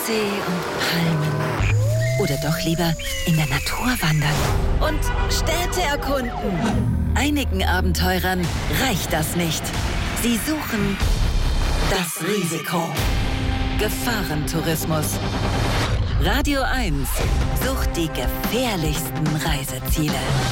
See und Palmen. Oder doch lieber in der Natur wandern und Städte erkunden. Einigen Abenteurern reicht das nicht. Sie suchen das Risiko. Gefahrentourismus. Radio 1 sucht die gefährlichsten Reiseziele.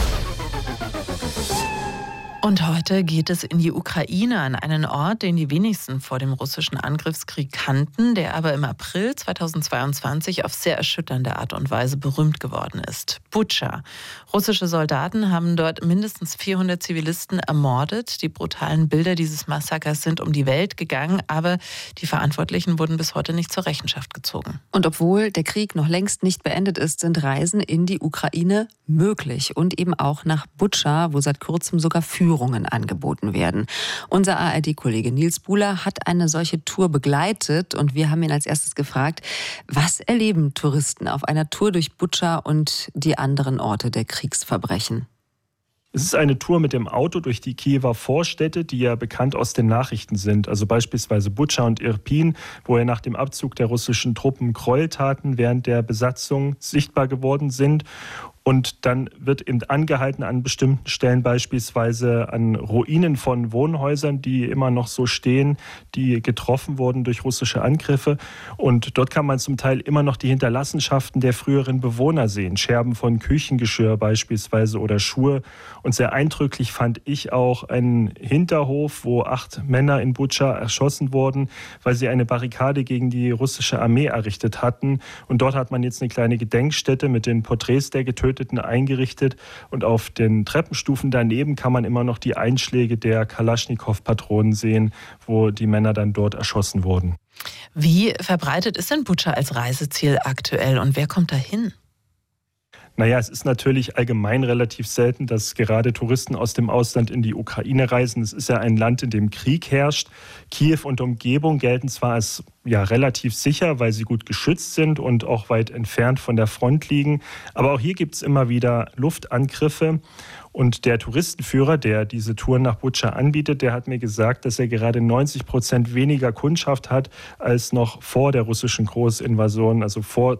Und heute geht es in die Ukraine, an einen Ort, den die wenigsten vor dem russischen Angriffskrieg kannten, der aber im April 2022 auf sehr erschütternde Art und Weise berühmt geworden ist. Butscha. Russische Soldaten haben dort mindestens 400 Zivilisten ermordet. Die brutalen Bilder dieses Massakers sind um die Welt gegangen, aber die Verantwortlichen wurden bis heute nicht zur Rechenschaft gezogen. Und obwohl der Krieg noch längst nicht beendet ist, sind Reisen in die Ukraine möglich und eben auch nach Butscha, wo seit kurzem sogar Führungen angeboten werden. Unser ARD-Kollege Nils Buhler hat eine solche Tour begleitet und wir haben ihn als erstes gefragt, was erleben Touristen auf einer Tour durch Butscha und die anderen Orte der Kriegsverbrechen? Es ist eine Tour mit dem Auto durch die Kiewer Vorstädte, die ja bekannt aus den Nachrichten sind. Also beispielsweise Butscha und Irpin, wo ja nach dem Abzug der russischen Truppen Gräueltaten während der Besatzung sichtbar geworden sind. Und dann wird eben angehalten an bestimmten Stellen, beispielsweise an Ruinen von Wohnhäusern, die immer noch so stehen, die getroffen wurden durch russische Angriffe. Und dort kann man zum Teil immer noch die Hinterlassenschaften der früheren Bewohner sehen. Scherben von Küchengeschirr beispielsweise oder Schuhe. Und sehr eindrücklich fand ich auch einen Hinterhof, wo 8 Männer in Butscha erschossen wurden, weil sie eine Barrikade gegen die russische Armee errichtet hatten. Und dort hat man jetzt eine kleine Gedenkstätte mit den Porträts der Getöteten eingerichtet und auf den Treppenstufen daneben kann man immer noch die Einschläge der Kalaschnikow-Patronen sehen, wo die Männer dann dort erschossen wurden. Wie verbreitet ist denn Butscha als Reiseziel aktuell und wer kommt da hin? Naja, es ist natürlich allgemein relativ selten, dass gerade Touristen aus dem Ausland in die Ukraine reisen. Es ist ja ein Land, in dem Krieg herrscht. Kiew und Umgebung gelten zwar als relativ sicher, weil sie gut geschützt sind und auch weit entfernt von der Front liegen. Aber auch hier gibt es immer wieder Luftangriffe. Und der Touristenführer, der diese Touren nach Butscha anbietet, der hat mir gesagt, dass er gerade 90% weniger Kundschaft hat als noch vor der russischen Großinvasion, also vor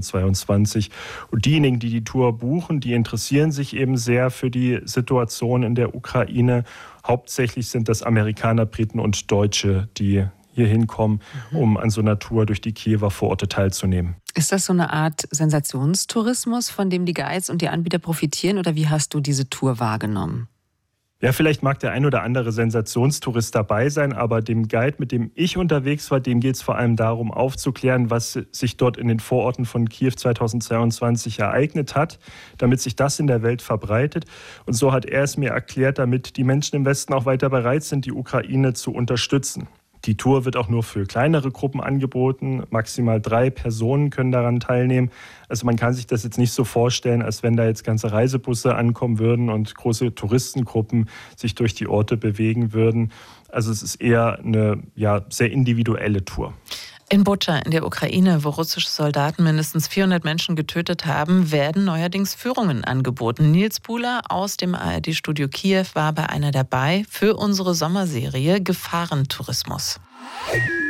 2022. Und diejenigen, die die Tour buchen, die interessieren sich eben sehr für die Situation in der Ukraine. Hauptsächlich sind das Amerikaner, Briten und Deutsche, die hier hinkommen, um an so einer Tour durch die Kiewer Vororte teilzunehmen. Ist das so eine Art Sensationstourismus, von dem die Guides und die Anbieter profitieren, oder wie hast du diese Tour wahrgenommen? Ja, vielleicht mag der ein oder andere Sensationstourist dabei sein, aber dem Guide, mit dem ich unterwegs war, dem geht es vor allem darum, aufzuklären, was sich dort in den Vororten von Kiew 2022 ereignet hat, damit sich das in der Welt verbreitet. Und so hat er es mir erklärt, damit die Menschen im Westen auch weiter bereit sind, die Ukraine zu unterstützen. Die Tour wird auch nur für kleinere Gruppen angeboten. Maximal 3 Personen können daran teilnehmen. Also man kann sich das jetzt nicht so vorstellen, als wenn da jetzt ganze Reisebusse ankommen würden und große Touristengruppen sich durch die Orte bewegen würden. Also es ist eher eine sehr individuelle Tour. In Butscha in der Ukraine, wo russische Soldaten mindestens 400 Menschen getötet haben, werden neuerdings Führungen angeboten. Nils Buhler aus dem ARD-Studio Kiew war bei einer dabei für unsere Sommerserie Gefahrentourismus.